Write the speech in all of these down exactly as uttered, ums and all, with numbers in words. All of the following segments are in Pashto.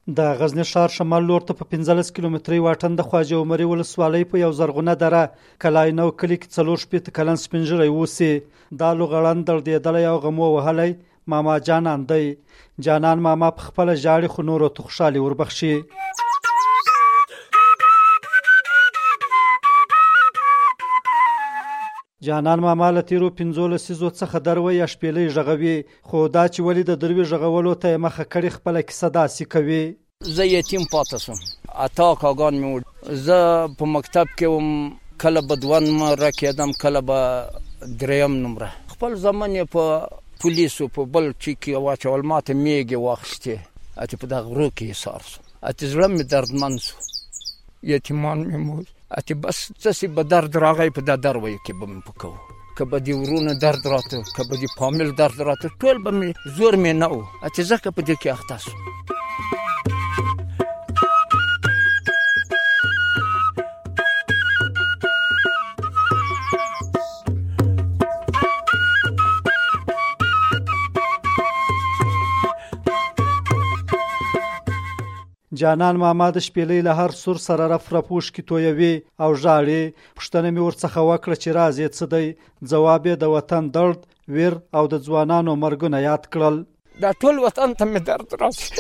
د غزنی ښار شمال لور ته په پنځلس کیلومتري واټن د خواجه عمري ولسوالۍ په یو زرغونه دره کلای نو کلي کې څلور شپېته کلن سپین ږیری اوسي. دا لوغړن دردېدلی او غمو وهلی ماما جانان دی. جانان ماما په خپله ژاړي خو نورو ته خوشحالي وربخښي. جانان ماما له تیرو پنځو لسیزو څخه دروي یا شپېلۍ غږوي، خو دا چې ولې د دروي غږولو ته یې مخه کړې خپله کیسه داسې کوي. زه یتیم پاتې شوم، اتا کاغان مې وړ. زه په مکتب کې وم، کله به دوه نمره کېدم، کله به درېیم نمره. خپل زمن یې په پولیسو په بل چي کې واچول، ماته میږې واخیستې، اتې په دغه غرو کې ایسار شو. اتې زړه مې دردمن شو، یتیمان مې مول. اتې بس څه به درد راغی په دا درویو کې به مې پکوو، که به دې ورونه درد راته، که به دې فامیل درد راته، ټول به مې زور مې نه و. اتې ځکه په دې کې اخته شوم. جانان ماما د شپېلۍ له هر سور سره رف رف اوښکې تویوي او ژاړي. پوښتنه مې ورڅخه وکړه چې راز یې څه دی. ځواب یې د وطن درد، ویر او د ځوانانو مرګونه یاد کړل. دا ټول وطن ته مې درد راځي.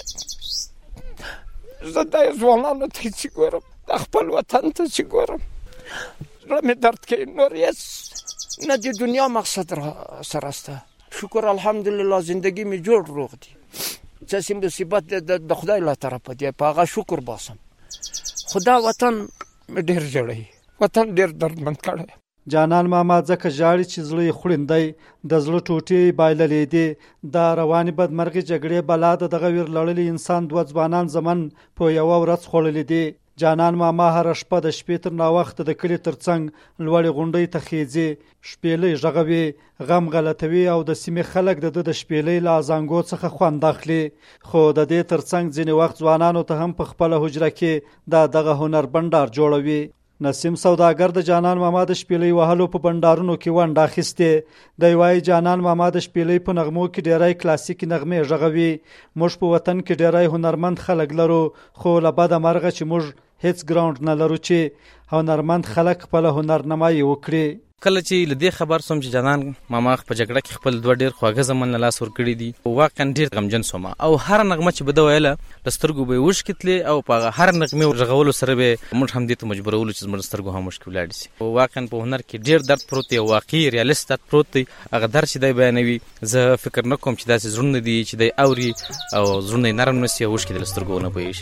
زه د ځوانانو ته چې ګورم، د خپل وطن ته چې ګورم، زړه مې درد کوي. نور هېڅ نه د دنیا مقصد را سره شته. شکر الحمدلله زندگی مې جوړ روغ دی. څه چې مصیبت د خدای له طرفه دی، په هغه شکر باسم. خدا وطن ډېر جوړوي، وطن ډېر دردمن کړی. جانان ماما ځکه ژاړي چې زړه یې خوړین دی، د زړه ټوټې یې بایللې دي. دا روانې بدمرغې جګړې بلا د دغه ویر لړلي انسان دوه ځوانان زمن په یوه ورځ خوړلي دي. جانان ماما هره شپه د شپې تر ناوخته د کلي تر څنګ لوړې غونډۍ ته خیځي، شپېلۍ غږوي، غم غلطوي او د سیمې خلک د ده د شپېلۍ له ازانګو څخه خوند اخلي. خو د دې تر څنګ ځینې وخت ځوانانو ته هم په خپله حجره کې دا دغه هنر بنډار جوړوي. نسیم سوداګر د جانان ماما د شپېلۍ وهلو په بنډارونو کې ونډه اخیستې. دی وایي جانان ماما د شپېلۍ په نغمو کې ډېری کلاسیکي نغمې غږوي. موږ په وطن کې ډېری هنرمند خلک لرو، خو له بده مرغه چې موږ هیڅ ګراوند نه لرو چې هنرمند خلک خپل هنرنمایي وکړي. کله چې له دې خبر سوم چې جانان ماما په جګړه کې خپل دوه ډېر خواږه زمن له لاس ورکړي دي، واقعا ډېر غمجن سوم. او هر نغمه چې به ده ویله له سترګو به یې اوښکې تلې، او په هر نغمې غږولو سره به موږ هم دې ته مجبورولو چې زموږ سترګو هم اوښکې ولاړې شي. واقعا په هنر کې ډېر درد پروت دی، واقعي ریالست درد پروت دی. هغه درد چې دی بیانوي، زه فکر نه کوم چې داسې زړونه دي چې دی اوري او زړونه یې نرم نه سي او اوښکې دې له سترګو ونه پوهېږي.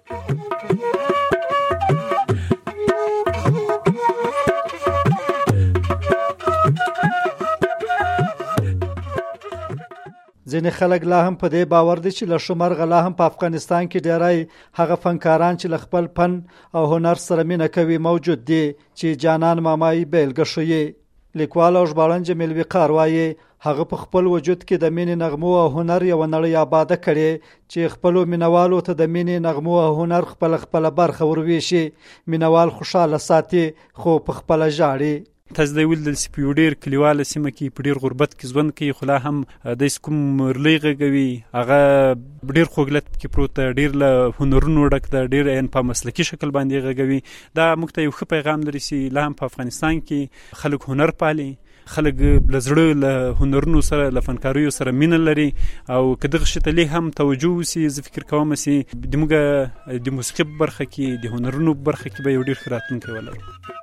ځینې خلک لا هم په دې باور دي چې له ښه مرغه لا هم په افغانستان کې ډېری هغه فنکاران چې له خپل فن او هنر سره مینه کوي موجود دي، چې جانان ماما یې بیلګه ښیي. لیکوال او ژباړن جمیل وقار وایي هغه په خپل وجود کې د مینې نغمو او هنر یوه نړۍ آباده کړې چې خپلو مینوالو ته د مینې نغمو او هنر خپله خپله برخه ورویشي. مینوال خوشحاله ساتي خو په خپله ژاړي. تاسو د ویل د په یو ډېر کلیواله سیمه کې په ډېر غربت کې ژوند کوي، خو لا هم داسې کوم مرلۍ غږوي، هغه ډېر خوږلت کې پروت ده، ډېر له هنرونو ډک ده، ډېر په مسلکي شکل باندې غږوي. دا موږ ته یو ښه پیغام لري چې لا هم په افغانستان کې خلک هنر پالي، خلک له زړه له هنرونو سره له فنکاریو سره مینه لري. او که دغه شي ته لږ هم توجه وسي، زه فکر کوم چې زموږ د موسیقي په برخه کې، د هنرونو په برخه کې به یو ډېر ښه راتلونکی ولرو.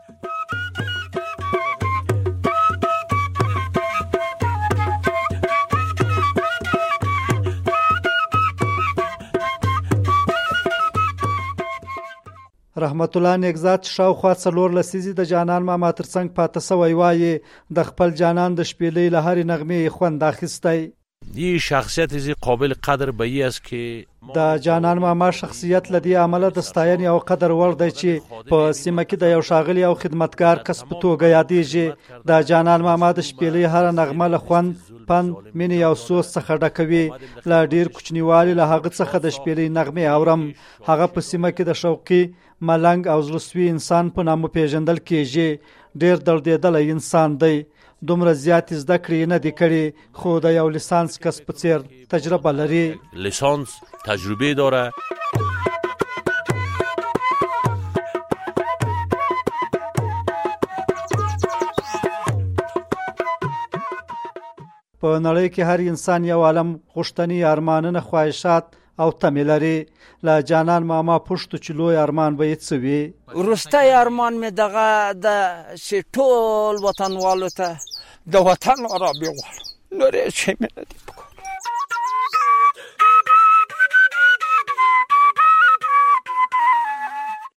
رحمت الله نیکزاد شاوخوا څلور لسیزې د جانان ماما تر څنګ پاته سوی وایي د خپل جانان د شپېلۍ له هرې نغمې خوند اخیستی. این شخصیت قابل قدر به ای است که د جانان ماما شخصیت له دې امله د ستاینې او قدر وړ دی چې په سیمه کې د یو ښاغلي او خدمتګار کس په توګه یادېږي. د جانان ماما د شپېلۍ هره نغمه له خوند، پند، مینې او سوز څخه ډکوي. له ډېر کوچنیوالي له هغه څخه د شپېلۍ نغمې اورم. هغه په سیمه کې د شوقي، ملنګ او زړهسوي انسان په نامه پیژندل کېږي. ډېر دردېدلی انسان دی. دومره زیاتې زده کړې نه دي کړې، خو د یو لیسانس کس په څېر تجربه لري. لیسانس تجربه داره. په نړۍ کې هر انسان یو عالم غوښتنې، ارمانونه، خواهشات او تمې لري. له جانان ماما پوښتو چې لوی ارمان به یې څه وي؟ وروستی ارمان مې دغه د چې ټول وطنوالو ته د وطن ارامي غواړم، نور هېڅ شی مې نه دي.